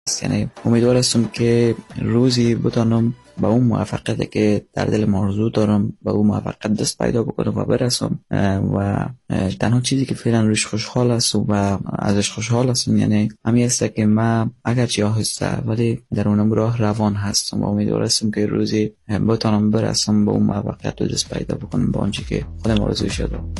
یعنی امیدوار هستم که روزی بتونم به اون موفقیتی که در دل آرزو دارم به اون موفقیت دست پیدا بکنم و برسم. و تنها چیزی که فعلا روش خوشحال هستم و ازش خوشحال هستم یعنی همین است که من اگرچه آهسته ولی در اونم راه روان هستم و امیدوار هستم که روزی بتونم برسم به اون موفقیت و دست پیدا بکنم به آنچه که خودم آرزوش دارم.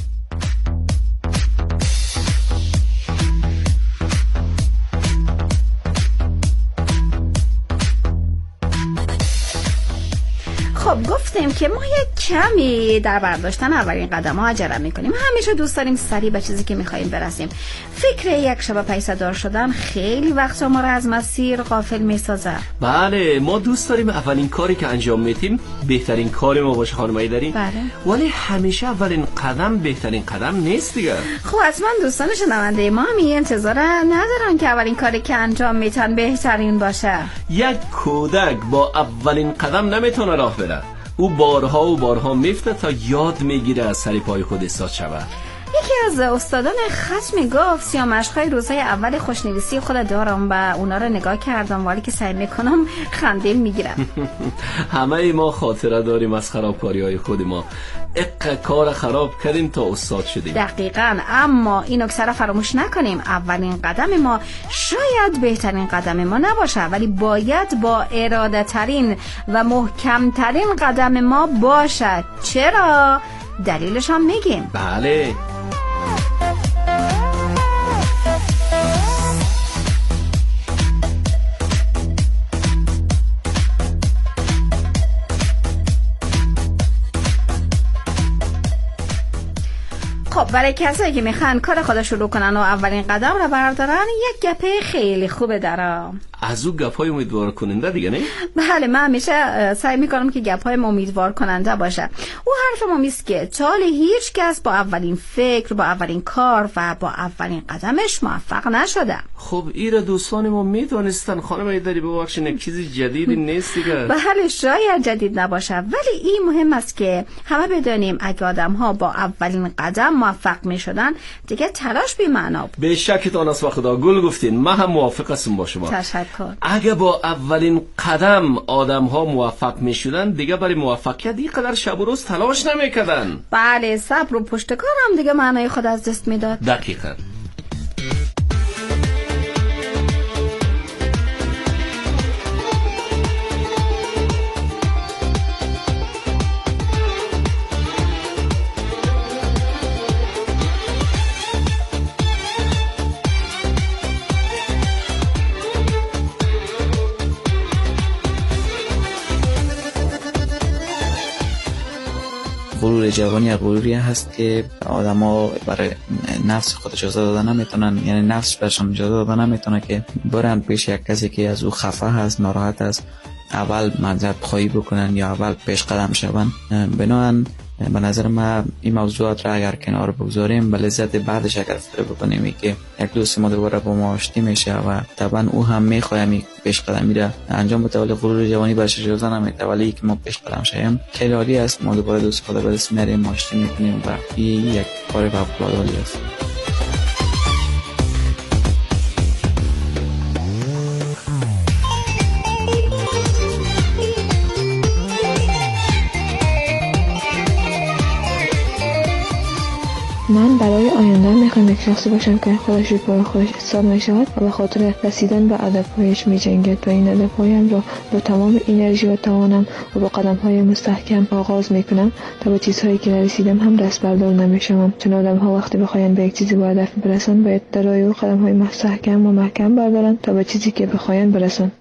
خب گفتیم که ما یک کمی در برداشتن اولین قدم ها عجله میکنیم. همیشه دوست داریم سریع به چیزی که میخواییم برسیم. فکر یک شب پیسه‌دار شدن خیلی وقتا ما رو از مسیر غافل میسازه. بله، ما دوست داریم اولین کاری که انجام میدیم بهترین کار ما باشه خانم ایدری. بله. ولی همیشه اولین قدم بهترین قدم نیست دیگه. خب حتما دوستان شنونده ما هم این انتظار ندارن که اولین کاری که انجام میتن بهترین باشه. یک کودک با اولین قدم نمیتونه راه بره. او بارها و بارها میفته تا یاد میگیره از سر پای خود ایستاد شود. یکی از استادان خط میگفت سیامشقای روزهای اول خوشنویسی خود دارم و اونا رو نگاه کردم ولی که سعی میکنم خنده میگیرم. همه ما خاطره داریم از خرابکاری های خود ما. کار خراب کردیم تا استاد شدیم. دقیقاً. اما این نکته رو فراموش نکنیم، اولین قدم ما شاید بهترین قدم ما نباشه ولی باید با اراده ترین و محکم ترین قدم ما باشه. چرا؟ دلیلش هم میگیم. بله. خب برای کسایی که میخوان کار خود شروع کنن و اولین قدم رو بردارن یک گپه خیلی خوبه داره. از او گپای امیدوار کننده دیگه نه؟ بله، من همیشه سعی میکنم که گپای امیدوار کننده باشه. او حرف ما میست که تاله هیچ کس با اولین فکر، با اولین کار و با اولین قدمش موفق نشده. خب ایره دوستان ما میدونستن خانم ایدری ببخشین چیزی جدیدی نیست دیگه. بله شاید جدید نباشه ولی این مهم است که همه بدانیم اگه آدم ها با اولین قدم موفق میشدن دیگه تلاش بی معنا بود. به شکتان است و خدا گل گفتین. من هم موافق هستم با شما. تشکر. اگه با اولین قدم آدم ها موفق میشدن دیگه برای موفقیت اینقدر شب و روز تلاش نمیکردن. بله، صبر و پشتکار هم دیگه معنای خود از دست میداد. دقیقاً. غرور جوانی غروری هست که آدما برای نفس خود اجازه دادن نمیتونن، یعنی نفس برشون اجازه دادن نمیتونه که برن پیش یک کسی که از او خفه هست، ناراحت است، اول معذرت خواهی بکنن یا اول پیش قدم شون. بنابراین به نظر من این موضوعات را اگر کنار بگذاریم به لذت بعدش اگر فکر بکنیم که یک دوست ما دوباره با ما آشتی میشه و طبعا او هم میخوایم پیش قدمی را انجام بده ولی غرور جوانی برش اجازه نمیده، ولی که ما پیش قدم شیم خیلی عالی است. ما دوباره دوست خدا به دست میاریم، آشتی میکنیم و این یک کار فوق‌العاده است. من برای آینده میخوام یک شخصی باشم که خودش رو پای خودش حساب میشود و به خاطر رسیدن به هدفهایش میجنگد و این هدفهایم را با تمام انرژی و توانم و با قدمهای مستحکم آغاز میکنم تا به چیزهایی که نرسیدم هم دست بردار نمیشوم. چون آدم‌ها وقتی بخواین به یک چیزی با هدف برسن باید در راه او قدم‌های مستحکم و محکم بردارن تا به چیزی که بخواین برسن.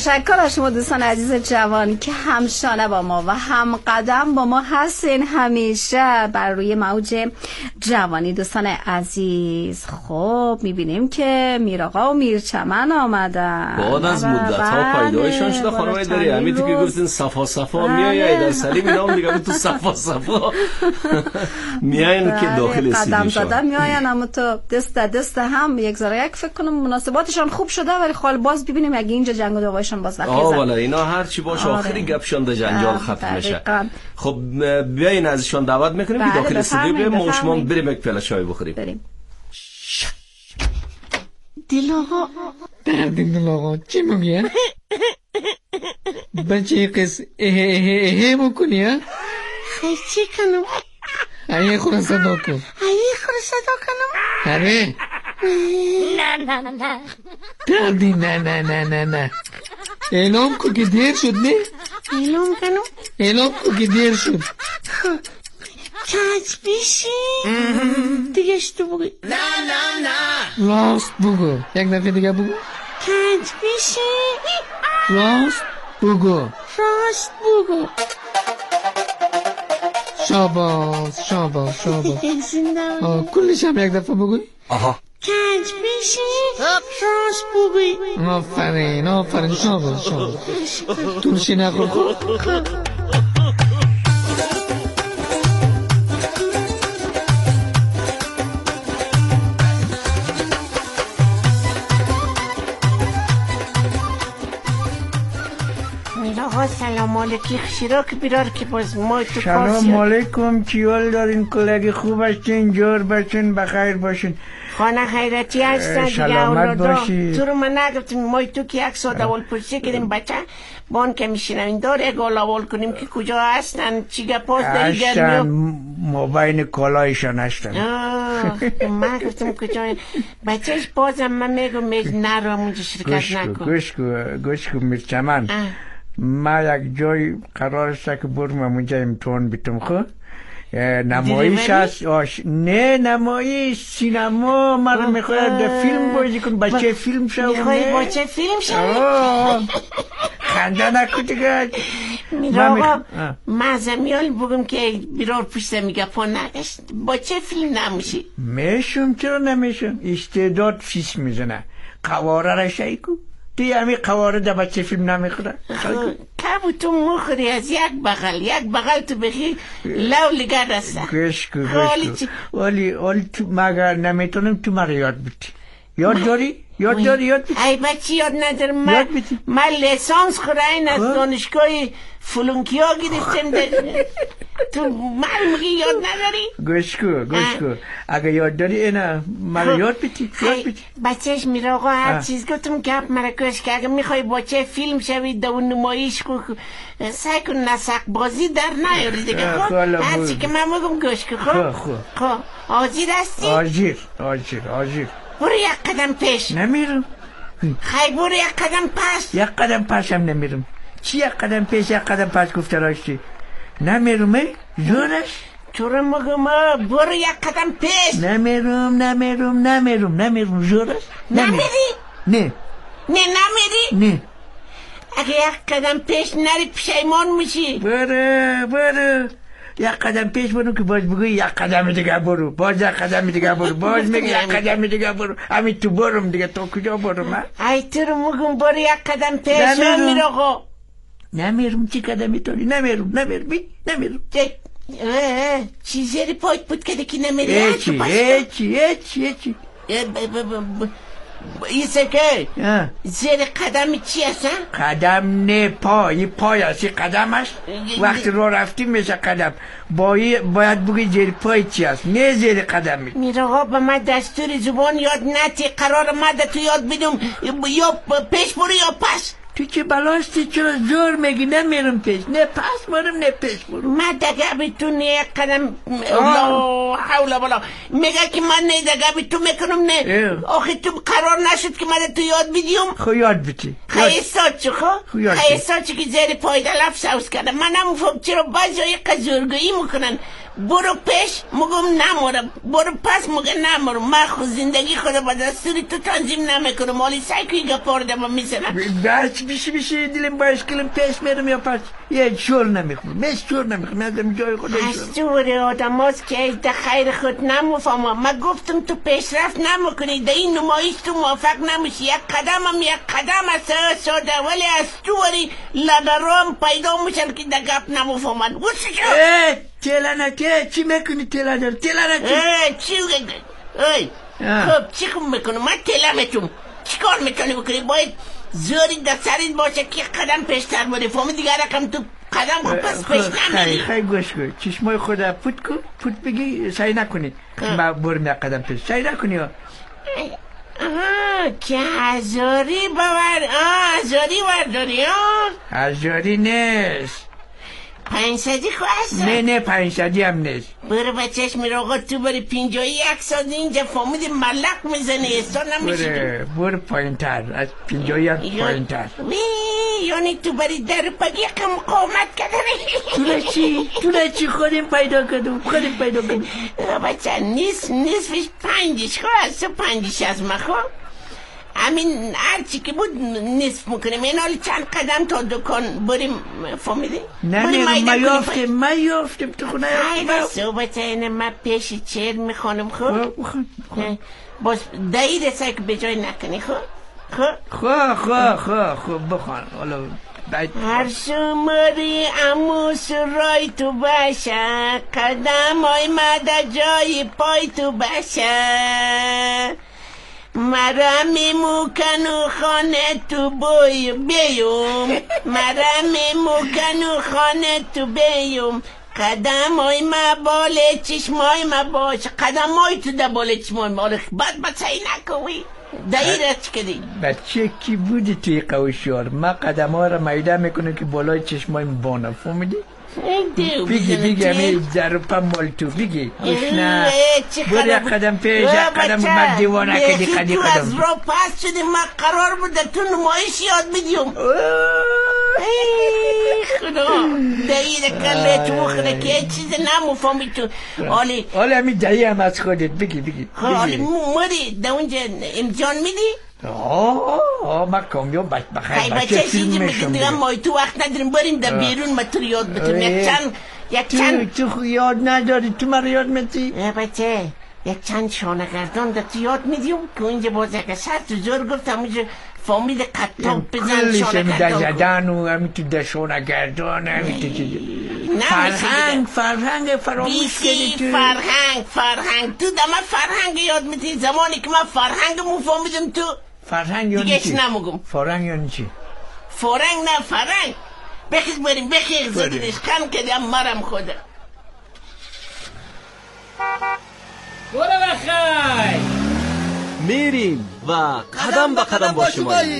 تشکر از شما دوستان عزیز جوان که همشانه با ما و هم قدم با ما هستین همیشه بر روی موج جوانی. دوستان عزیز خب میبینیم که میراقا و میرچمن آمدن بعد از مدت ها پیدایشان شده. خانم داری همیتی که گفتین صفا میای در سلیم اینام دیگه تو صفا میاین که داخل استودیو قدم زدن میاین، اما تو دست هم یک ذره یک فکر کنم مناسباتشان خوب شده، ولی خال باز ببینیم اگه اینجا جنگ و دعوایشان باز نخیزه. والا اینا هر چی باشه آخری گپشان ده جنجال ختم میشه. خب بیاین ازشان دعوت میکنیم که داخل استودیو بیایم ما شما بریم یک پیاله چای بخوریم. بریم. دیلاغا دلاغا چی میگی؟ بچه قص اه میکنی ها؟ خیلی چی کنم؟ ایه خورا صدا کن. آره دردی نه اعلام کو که دیر شد. نه اعلام کو که دیر شد. کج بیشی دیگه اشتو بگو. نه راست بگو. یک دفعه دیگه بگو. کج بیشی راست بگو. شاباس کلش هم یک دفعه بگوی. کج بیشی راست بگوی. آفرین شاباس ترشی نخور. آقا سلام علیکی خشیرا که بیرار که باز ما تو سلام علیکم. چیول دارین کلگی خوب هستین؟ جور باشین بخیر باشین. خانه خیرتی هستن دیگه اولادا. تو رو من نگفتیم ما تو که یک ساعت اول پرسه کردیم بچه بان که میشینم داره یک اول کنیم که کجا هستن چی گپاس داری هستن مبین کالایشان هستن. من گفتم کجا بچهش بازم من میگم نرو اونجا شرکت نکن. گوش کن میرچمن، ما یک جای قرار است که برم اونجا امتحان بیتم. خب نمایش هست. نه نمایش سینما. من میخواد فیلم بازی کن. بچه فیلم شو. میخوای بچه فیلم شو؟ خنده نکن دیگه. میراقا مزمیال بگم که بیرار پشت میگه پا نگشت بچه فیلم نمیشی. میشم چرا نمیشم؟ استعداد فیس میزنه. قواره را شایکو توی همی قواره در بچه فیلم نمیخوره. کبو تو مخوری از یک بغل تو بخی لولگر رسته. گوش کن ولی تو مگر نمیتونم تو مرا یاد بیتی. یاد داری؟ ای بچه یاد ندارم. من لیسانس خورین از دانشگاه فلونکیا گرفتم. تو من میگی یاد نداری؟ گوش کن اگه یاد داری اینا مرا یاد بیتی. بچهش میراقا هر چیز گفتم گپ مرا گوش که اگه میخوای بچه فیلم شوید دو نمایش کو سعی کن نسق بازی در نیاری دیگه. هر چی که من میگم گوش کن. خب حاضر هستی؟ حاضر. برو یک قدم پیش. نمیرم. خیلی برو یک قدم پس. یک قدم پس هم نمیرم. چی یک قدم پیش یک قدم پس گفته راشتی؟ نمیرم. زورش چرا مگم برو یک قدم پیش. نمیرم. زورش نمیری؟ نه نمیری؟ اگه یک قدم پیش نری پشیمان میشی. برو یک قدم پیش برو که باز بگوی یک قدم دیگه برو. باز یک قدم دیگه برو. باز میگی یک قدم دیگه برو. همین تو برم دیگه. تو کجا برم؟ ای تو رو مگم برو یک قدم پیش. میراقا نمیرم. چی قدمی توری؟ نمیرم. چی زیر پایت بود که دیگه نمیری؟ هیچی ایسه که زیر قدم چی هست؟ قدم نه پای هستی. قدم هست وقتی رو رفتیم میشه قدم. باید بگی زیر پای چی هست نه زیر قدم. میراقا به من دستور زبان یاد نتی. قرار مده تو یاد بدم یا پیش برو یا پس. تو چه بلاستی چرا زور میگی؟ نمیرم پیش نه پس برم نه پیش برم. من دگه بی تو نه یک قدم حولا بلا میگه که من نه دگه بی تو میکنم. نه آخه تو قرار نشد که من تو یاد بدیم. خو یاد بیتی. خیستاد چه خیستاد چه که زیر پای دلف سوز کردم. من نمفهم چرا بعضی های قزرگویی میکنن. برو پیش مگم نمورم. برو پس مگه نمورم. من خود زندگی خود با دستوری تو تنظیم نمیکنم. مالی سعی که گپار دم میزنم. بیشی دیلم باش کلم پیش میرم یا پس یه شور نمیخوام شور نمیخوام ازم جای خودش از دور آدم هاست که ایده خیر خود نموفهم. من گفتم تو پیشرفت نمیکنی در این نمایش تو موافق نمیشی. یک قدم است ساده ولی از دوری لدرام پیدا میشن که در گپ نموفهمن. وسی شو تلانکه چی میکنی تلانکه چی خب چی کن میکنم من تلمتون چی کار میکنی بکنی؟ باید زوری در سرید باشه که قدم پیشتر بره. فهمی دیگه رقم تو قدم خود پس پیش نمیری. خیلی گوش کن چشمای خدا پوت بگی سعی نکنی من برم یک قدم پیش سعی نکنی که هزاری هزاری برداری هزاری نیست 500 خواست؟ نه 500 هم نیست. برو بچهش میره آقا تو بری 51 ساده اینجا فهمیدی ملق میزنه استان نمیشه. برو پایین تر از 51 پایین تر. یعنی تو بری در پگی که مقاومت کردنی. تو چی خودیم پیدا کردم بچه نیستش 5 خواست 5 از مخواه همین هرچی که بود نصف میکنیم. این حالی چند قدم تا دکان بریم فهمیدی؟ نه ما یافتیم تو خونه صحبت اینه من پیش چهر میخوانم. خب باز دایی رسه که به جای نکنی. خب بخوان هر شماری اموس رای تو باشه قدم های مده جای پای تو باشه مرا میموکنو خانه تو بیوم قدم های ما باله چشمای ما باشه قدم های تو ده باله چشمای ما بعد سعی نکنی دایرت کردی. بچه کی بودی توی قوشیار ما قدم ها رو میده میکنه که بالای چشمای بانه فهمیدی؟ بگی همی ضربه مال تو بگی نه برو یک قدم پیش یک قدم من دیوانه کدی قدی تو قدم از را پس شدی من قرار بود تو نمایش یاد بدیم. خدا دایی کله تو مخنه که چیز نموفهمی تو حالی همی دایی هم از خودت بگی حالی موری در اونجا امتحان میدی؟ ما کامیون بچه فیلم میشم دیگه ما تو وقت نداریم بریم در بیرون ما تو رو یاد بتونیم یک چند تو یاد نداری تو من یاد میدی؟ بچه یک چند شانه گردان در تو یاد میدیم که اینجا باز یک سر تو زور گفتم اونجا فامید قطاب بزن شانه گردان زدن و همی تو در شانه گردان همی تو چیزی فرهنگ فراموش کردی تو فرهنگ تو در من فرهنگ یاد میدی زمانی که من فرهنگ مفهمیدم تو فرهنگ یعنی چی؟ فرهنگ یعنی چی؟ فرهنگ بخیز بریم زدیدش کن کدیم مرم خوده برو بخیر میریم و قدم به قدم با شما قدم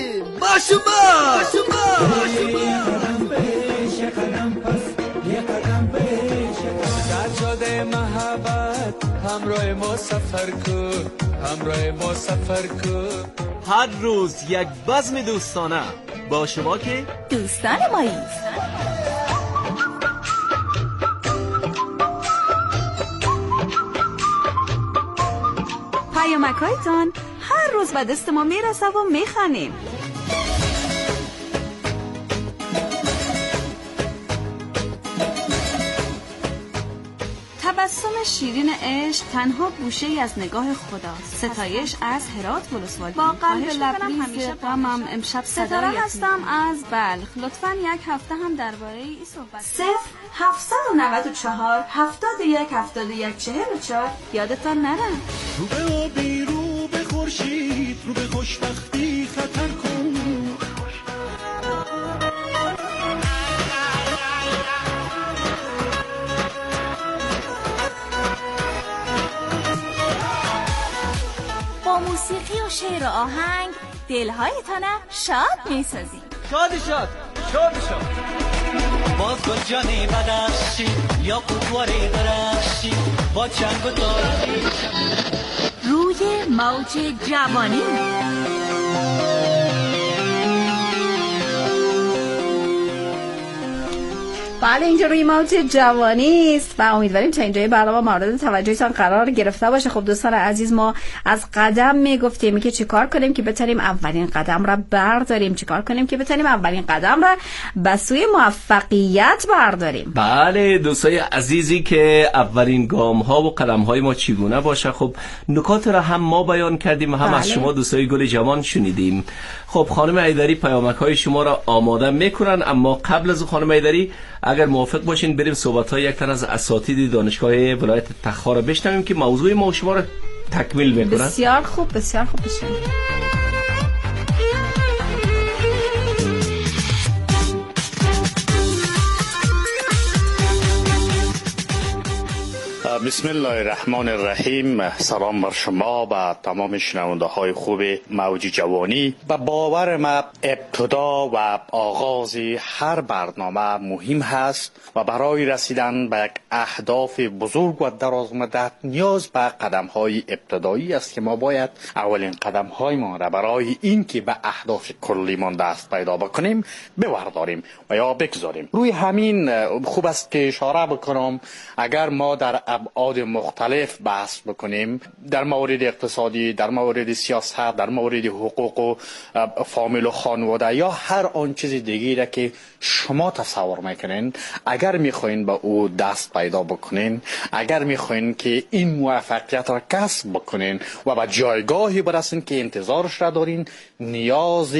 پیش قدم پس یه قدم پیش در جاده محبت همراه ما سفر کن هر روز یک بزم دوستانه با شما که دوستان مایی پیامک‌هایتان هر روز به دست ما میرسه و میخوانیم. تبسم شیرین عشق تنها گوشه ای از نگاه خداست. ستایش از هرات ولسوالی. با قلب لبریز غمم امشب ستاره هستم از بلخ. لطفاً یک هفته هم درباره این صحبت 0794 71 71 44 یادتان نره. رو به آبی رو به خورشید رو به خوشبختی خطر کن با موسیقی و شعر و آهنگ دلهایتان شاد میسازیم. شاد باز گل جانی بدخشی یا قطواری درخشی با چنگ و داری روی موج جوانی بله اینجا روی موج جوانی است و امیدواریم تا اینجای برنامه مورد توجهتان قرار گرفته باشه. خب دوستان عزیز، ما از قدم میگفتیم که چیکار کنیم که بتونیم اولین قدم را برداریم، چیکار کنیم که بتونیم اولین قدم را به سوی موفقیت برداریم. بله دوستای عزیزی که اولین گام ها و قدم های ما چگونه باشه، خب نکات را هم ما بیان کردیم و هم از شما دوستای گل جوان شنیدیم. خب خانم ایدری پیامک های شما را آماده میکنن، اما قبل از خانم ایدری اگر موافق باشین بریم صحبت های یک تن از اساتید دانشگاه ولایت تخار را بشنویم که موضوع ما شما را تکمیل میکنن. بسیار خوب بشین. بسم الله الرحمن الرحیم. سلام بر شما و تمام شنونده های خوب موج جوانی. به باور ما ابتدا و آغاز هر برنامه مهم هست و برای رسیدن به یک اهداف بزرگ و دراز مدت نیاز به قدم های ابتدایی است که ما باید اولین قدم های ما را برای این که به اهداف کلی ما دست پیدا بکنیم بورداریم و یا بگذاریم. روی همین خوب است که اشاره بکنم اگر ما در ابعاد مختلف بحث بکنیم، در مورد اقتصادی، در مورد سیاست، در مورد حقوق و فامیل و خانواده یا هر آن چیز دیگری که شما تصور میکنین، اگر میخواین به او دست پیدا بکنین، اگر میخواین که این موفقیت را کسب بکنین و به جایگاهی برسین که انتظارش را دارین، نیاز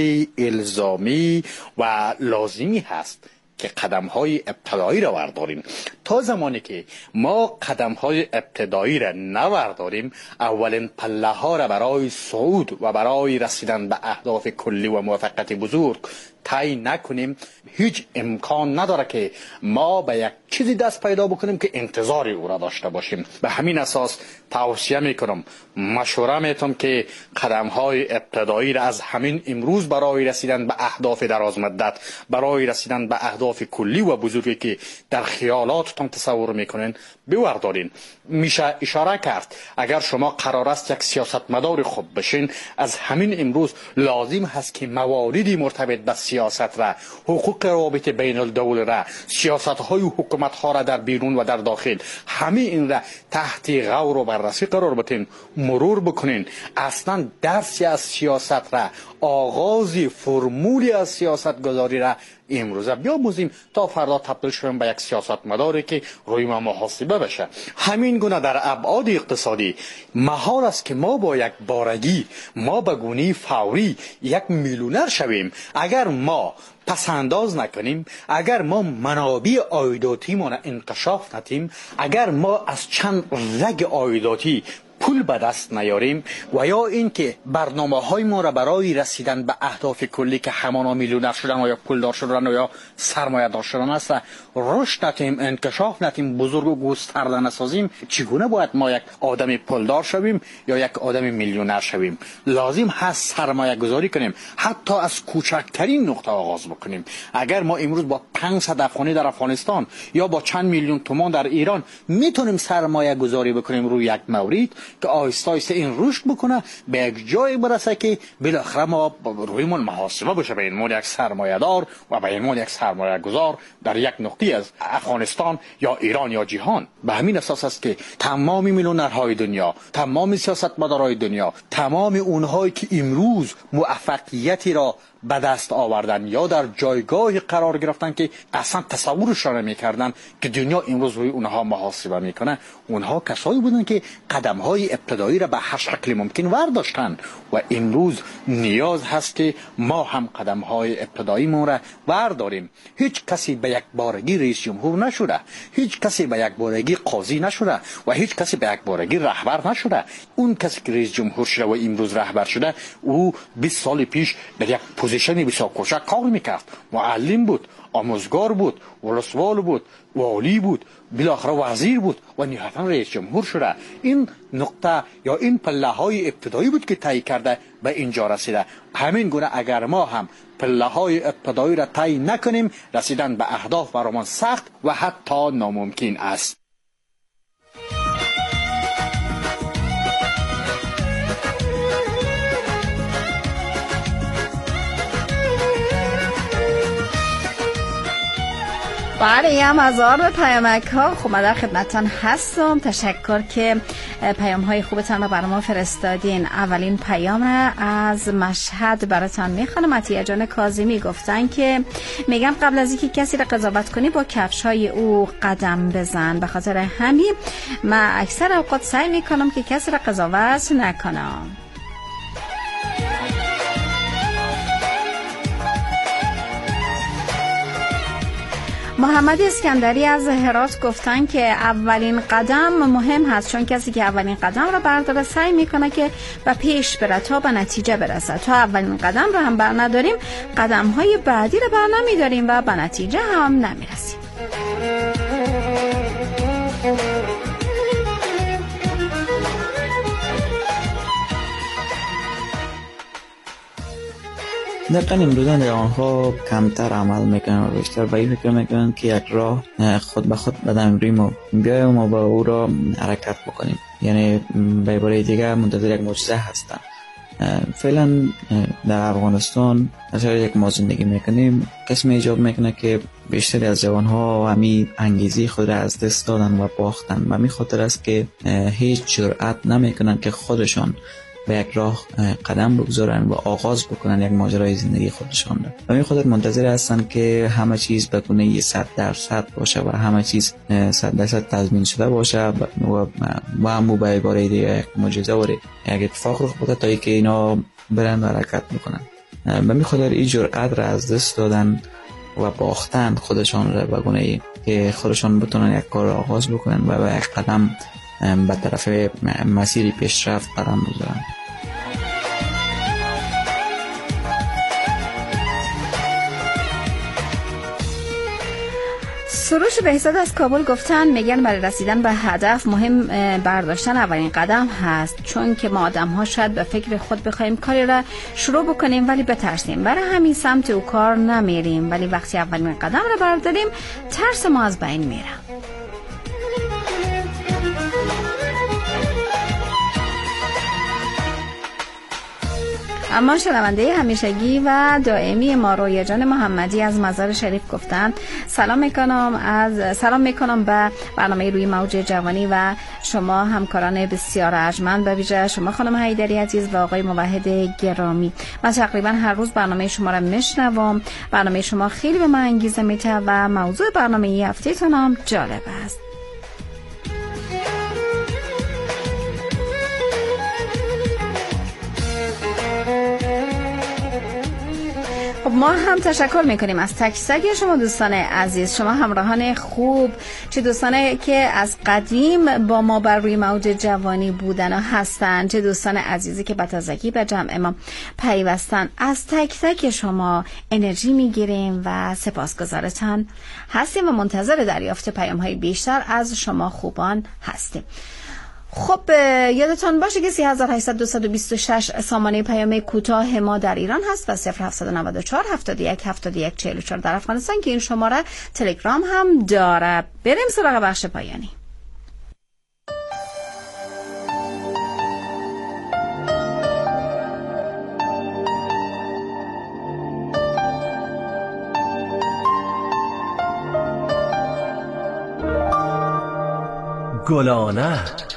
الزامی و لازمی هست که قدم های ابتدایی را ورداریم. تا زمانی که ما قدم های ابتدایی را نورداریم، اولین پله ها را برای صعود و برای رسیدن به اهداف کلی و موفقیت بزرگ طی نکنیم، هیچ امکان نداره که ما به یک چیزی دست پیدا بکنیم که انتظار او را داشته باشیم. به همین اساس توصیه میکنم، مشوره میتونم که قدم های ابتدایی را از همین امروز برای رسیدن به اهداف دراز مدت، برای رسیدن به اهداف کلی و بزرگی که در خیالاتتان تصور میکنین بوردارین. میشه اشاره کرد اگر شما قرار است یک سیاستمدار خوب بشین، از همین امروز لازم هست که مواردی مرتبط به سیاست را، حقوق روابط بین الدول را، سیاست های حکومت ها را در بیرون و در داخل، همه این را تحت غور و بررسی قرار بدین، مرور بکنین. اصلا درسی از سیاست را، آغاز فرمولی از سیاست گذاری را امروزه بیاموزیم تا فردا تبدیل شویم به یک سیاستمداری که روی ما محاسبه بشه. همین گونه در ابعاد اقتصادی محال است که ما با یک بارگی، ما به گونه فوری یک میلیونر شویم اگر ما پس انداز نکنیم، اگر ما منابع عایداتی ما را انکشاف ندیم، اگر ما از چند رگ عایداتی پول به دست نیاریم و یا اینکه برنامه‌های ما را برای رسیدن به اهداف کلی که همانا میلیونر شدن و یا پولدار شدن و یا سرمایه‌دار شدن است رشد ندیم، انکشاف ندیم، بزرگ و گسترده نسازیم، چگونه باید ما یک آدم پولدار شویم یا یک آدم میلیونر شویم؟ لازم هست سرمایه گذاری کنیم، حتی از کوچکترین نقطه آغاز بکنیم. اگر ما امروز با 500 افغانی در افغانستان یا با چند میلیون تومان در ایران میتونیم سرمایه گذاری بکنیم روی یک مورد که آهسته آهسته این رشد بکنه، به یک جای برسه که بالاخره ما رویمون محاسبه بشه به این مورد یک سرمایه دار و به این مورد یک سرمایه گذار در یک نقطه از افغانستان یا ایران یا جهان. به همین اساس است که تمام میلیونرهای دنیا، تمام سیاستمدارهای دنیا، تمام اونهایی که امروز موفقیتی را به دست آوردن یا در جایگاه قرار گرفتن که اصلا تصورش را نمی‌کردن که دنیا امروز روی اونها محاسبه میکنه، اونها کسایی بودن که قدم‌های ابتدایی را به هر شکل ممکن ورداشتن و امروز نیاز هست که ما هم قدم‌های ابتداییمون را ورداریم. هیچ کسی به یک بارگی رئیس جمهور نشده، هیچ کسی به یک بارگی قاضی نشده و هیچ کسی به یک بارگی رهبر نشده. اون کسی که رئیس جمهور شده و امروز رهبر شده، او 20 سال پیش در یک پوزیشنی بسیار کوچک کار میکرد، معلم بود، آموزگار بود، ولسوال بود، والی بود، بالاخره وزیر بود و نهایتا رئیس جمهور شده. این نقطه یا این پله های ابتدایی بود که طی کرده به اینجا رسیده. همین گونه اگر ما هم پله های ابتدایی را طی نکنیم، رسیدن به اهداف برامون سخت و حتی ناممکن است. بله، هم هزار پیامک ها. خب من در خدمتتان هستم. تشکر که پیام های خوبتان رو برای ما فرستادین. اولین پیام را از مشهد براتان میخوانم. عطیه جان کاظمی گفتن که میگم قبل از اینکه کسی را قضاوت کنی با کفش های او قدم بزن. به خاطر همین من اکثر اوقات سعی میکنم که کسی را قضاوت نکنم. محمد اسکندری از هرات گفتن که اولین قدم مهم هست، چون کسی که اولین قدم را برداره سعی میکنه که به پیش بره تا به نتیجه برسه. تا اولین قدم را هم بر نداریم، قدم های بعدی را بر نمیداریم و به نتیجه هم نمیرسیم. دقیقا امروزان جوانها کمتر عمل میکنن و بیشتر به این فکر میکنن که یک راه خود به خود بدن روی ما بیایم و با او را حرکت بکنیم. یعنی به عباره دیگه منتظر یک معجزه هستن. فعلا در افغانستان اگر یک ما زندگی میکنیم، قسم ایجاب میکنه که بیشتر از جوانها همین انگیزی خود را از دست دادن و باختن و می خاطر است که هیچ جرأت نمیکنن که خودشان به یک راه قدم بگذارن و آغاز بکنن یک ماجرای زندگی خودشان را. و می خودت منتظر هستن که همه چیز بتونه 100% باشه و همه چیز 100% تضمین شده باشه و همو به عباره دیگه یک معجزه و یک اتفاق رخ بده تا اینکه اینا برن و حرکت بکنن. و می خاطر این جرأت را از دست دادن و باختن خودشان را به گونه‌ای که خودشان بتونن یک کار آغاز بکنن و به یک قدم به طرف مسیری پیشرفت قدم بزنن. سروش بهزاد از کابل گفتن میگن برای رسیدن به هدف مهم برداشتن اولین قدم هست، چون که ما آدم ها شاید به فکر خود بخوایم کاری را شروع بکنیم ولی بترسیم، برای همین سمت او کار نمیریم، ولی وقتی اولین قدم را برداریم ترس ما از بین میره. اما شنونده همیشگی و دائمی ما رویا جان محمدی از مزار شریف گفتن سلام میکنم به برنامه روی موج جوانی و شما همکاران بسیار ارجمند، به ویژه شما خانم حیدری عزیز و آقای موحد گرامی. من تقریبا هر روز برنامه شما را میشنوم. برنامه شما خیلی به من انگیزه میده و موضوع برنامه این هفته تون هم جالب است. ما هم تشکر میکنیم از تک تک شما دوستان عزیز، شما همراهان خوب، چه دوستانی که از قدیم با ما بر روی موج جوانی بودن و هستن، چه دوستان عزیزی که با تازگی به جمع ما پیوستن. از تک تک شما انرژی میگیریم و سپاسگزارتان هستیم و منتظر دریافت پیام های بیشتر از شما خوبان هستیم. خب یادتان باشه که 3826 سامانه پیام کوتاه ما در ایران هست و 0794 71 71 44 در افغانستان که این شماره تلگرام هم داره. بریم سراغ بخش پایانی. گلانه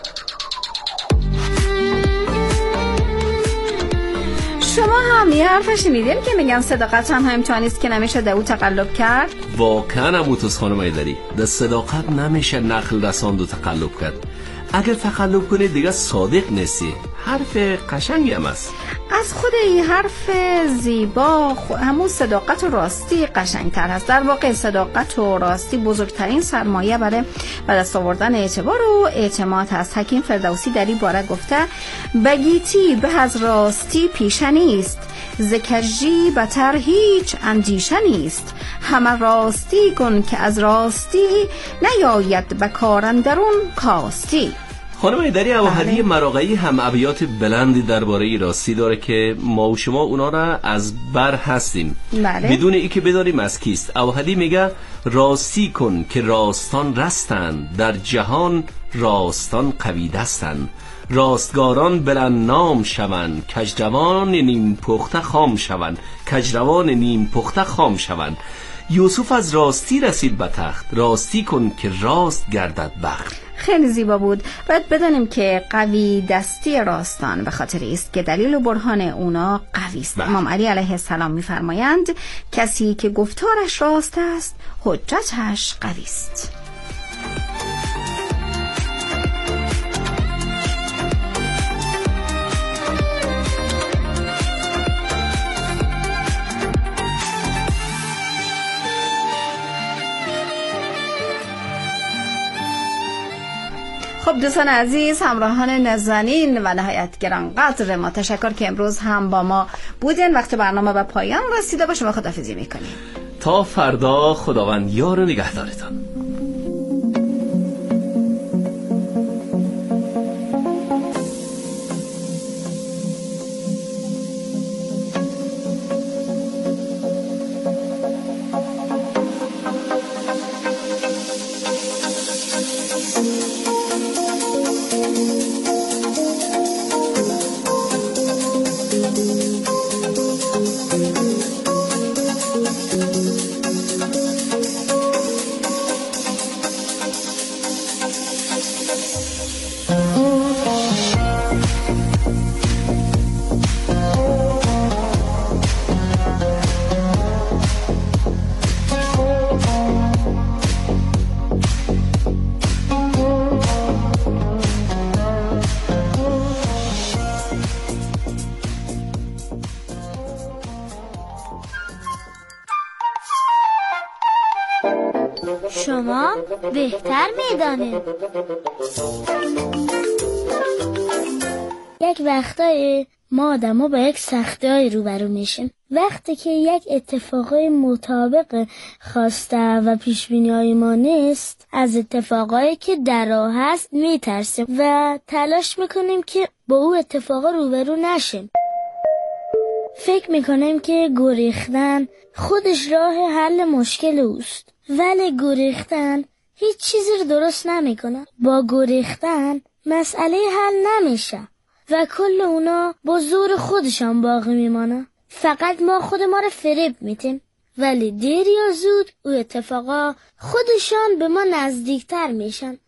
شما هم یه حرف شنیدین که میگن صداقت هم امتحانی است که نمیشه در او تقلب کرد؟ واقعا اموتوس خانم ایدری، در صداقت نمیشه نقل رساند و تقلب کرد. اگر تقلب کنی دیگه صادق نیستی. حرف قشنگی هم است. از خود این حرف زیبا همون صداقت و راستی قشنگتر هست. در واقع صداقت و راستی بزرگترین سرمایه برای به دست آوردن اعتبار و اعتماد هست. حکیم فردوسی در این باره گفته بگیتی به از راستی پیشه نیست، ذکرجی بتر هیچ اندیشه نیست. همه راستی کن که از راستی نیاید به کارندرون کاستی. خانم ایدری اوهدی مراغعی هم ابیات بلندی درباره راستی داره که ما و شما اونا را از بر هستیم بدون ای که بدانیم از کیست. اوهدی میگه راستی کن که راستان رستند، در جهان راستان قوی دستند. راستگاران بلند نام شوند، کجروان نیم پخته خام شوند. کجروان نیم پخته خام شوند. یوسف از راستی رسید به تخت، راستی کن که راست گردد بخت. خیلی زیبا بود. باید بدانیم که قوی دستی راستان به خاطر است که دلیل و برهان اونا قوی است. امام علی علیه السلام می‌فرمایند کسی که گفتارش راست است حجتش قوی است. خب دوستان عزیز، همراهان نازنین و نهایت گرانقدر ما، تشکر که امروز هم با ما بودین. وقت برنامه به پایان رسیده، با شما خداحافظی میکنیم تا فردا. خداوند یار و نگهدارتان. شما بهتر میدانید. یک وقتایی ما آدم‌ها با یک سختی‌های روبرو میشیم. وقتی که یک اتفاقای مطابق خواسته و پیشبینی‌های ما نیست، از اتفاقایی که در راه هست میترسیم و تلاش میکنیم که با او اتفاقا روبرو نشیم. فکر میکنیم که گریختن خودش راه حل مشکل اوست، ولی گریختن هیچ چیزی رو درست نمیکنه. با گریختن مسئله حل نمیشه و کل اونا با زور خودشان باقی میمانه. فقط ما خود ما رو فریب میتیم، ولی دیر یا زود او اتفاقا خودشان به ما نزدیکتر میشن.